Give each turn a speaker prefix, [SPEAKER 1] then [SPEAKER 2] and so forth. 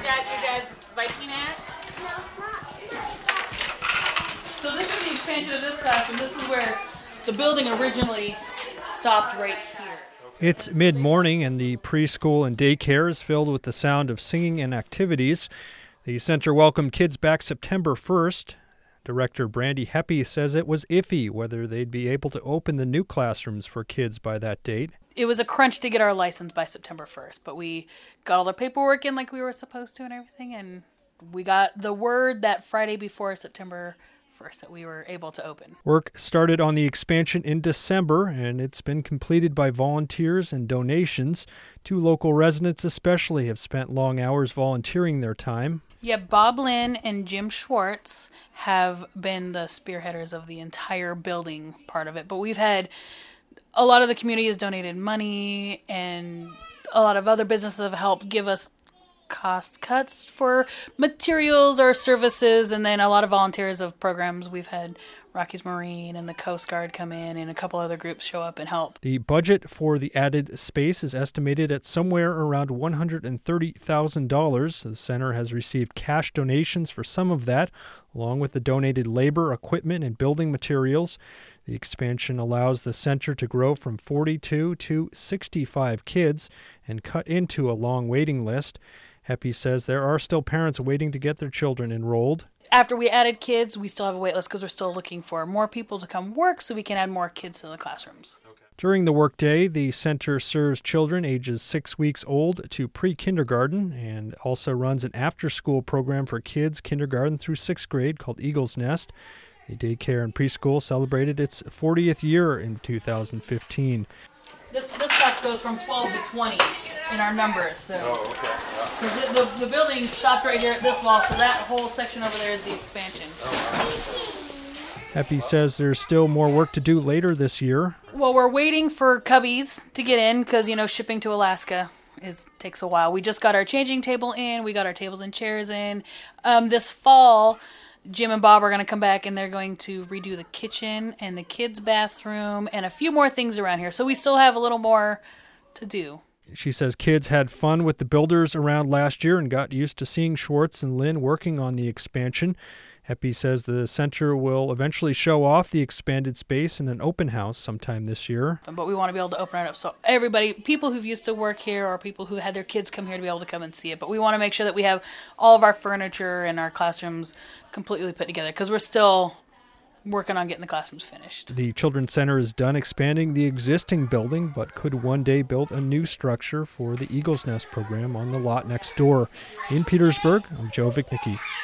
[SPEAKER 1] your dad's Viking hat? So this is the expansion of this classroom. This is where the building originally stopped right here.
[SPEAKER 2] It's mid-morning and the preschool and daycare is filled with the sound of singing and activities. The center welcomed kids back September 1st. Director Brandy Heppy says it was iffy whether they'd be able to open the new classrooms for kids by that date.
[SPEAKER 1] It was a crunch to get our license by September 1st, but we got all the paperwork in like we were supposed to and everything, and we got the word that Friday before September 1st that we were able to open.
[SPEAKER 2] Work started on the expansion in December, and it's been completed by volunteers and donations. 2 local residents especially have spent long hours volunteering their time.
[SPEAKER 1] Yeah, Bob Lynn and Jim Schwartz have been the spearheaders of the entire building part of it. But we've had a lot of the community has donated money, and a lot of other businesses have helped give us cost cuts for materials or services. And then a lot of volunteers of programs. We've had Rockies Marine and the Coast Guard come in, and a couple other groups show up and help.
[SPEAKER 2] The budget for the added space is estimated at somewhere around $130,000. The center has received cash donations for some of that, along with the donated labor, equipment, and building materials. The expansion allows the center to grow from 42 to 65 kids and cut into a long waiting list. Heppy says there are still parents waiting to get their children enrolled.
[SPEAKER 1] After we added kids, we still have a wait list because we're still looking for more people to come work so we can add more kids to the classrooms.
[SPEAKER 2] Okay. During the workday, the center serves children ages 6 weeks old to pre-kindergarten and also runs an after-school program for kids kindergarten through 6th grade called Eagle's Nest. The daycare and preschool celebrated its 40th year in 2015.
[SPEAKER 1] This class goes from 12 to 20 in our numbers. So the building stopped right here at this wall, so that whole section over there is the expansion.
[SPEAKER 2] Heppy says there's still more work to do later this year.
[SPEAKER 1] Well, we're waiting for cubbies to get in because, shipping to Alaska takes a while. We just got our changing table in. We got our tables and chairs in. This fall, Jim and Bob are going to come back, and they're going to redo the kitchen and the kids' bathroom and a few more things around here. So we still have a little more to do.
[SPEAKER 2] She says kids had fun with the builders around last year and got used to seeing Schwartz and Lynn working on the expansion. Heppy says the center will eventually show off the expanded space in an open house sometime this year.
[SPEAKER 1] But we want to be able to open it up so everybody, people who've used to work here or people who had their kids come here to be able to come and see it. But we want to make sure that we have all of our furniture and our classrooms completely put together because we're still working on getting the classrooms finished.
[SPEAKER 2] The Children's Center is done expanding the existing building, but could one day build a new structure for the Eagle's Nest program on the lot next door. In Petersburg, I'm Joe Vichnicki.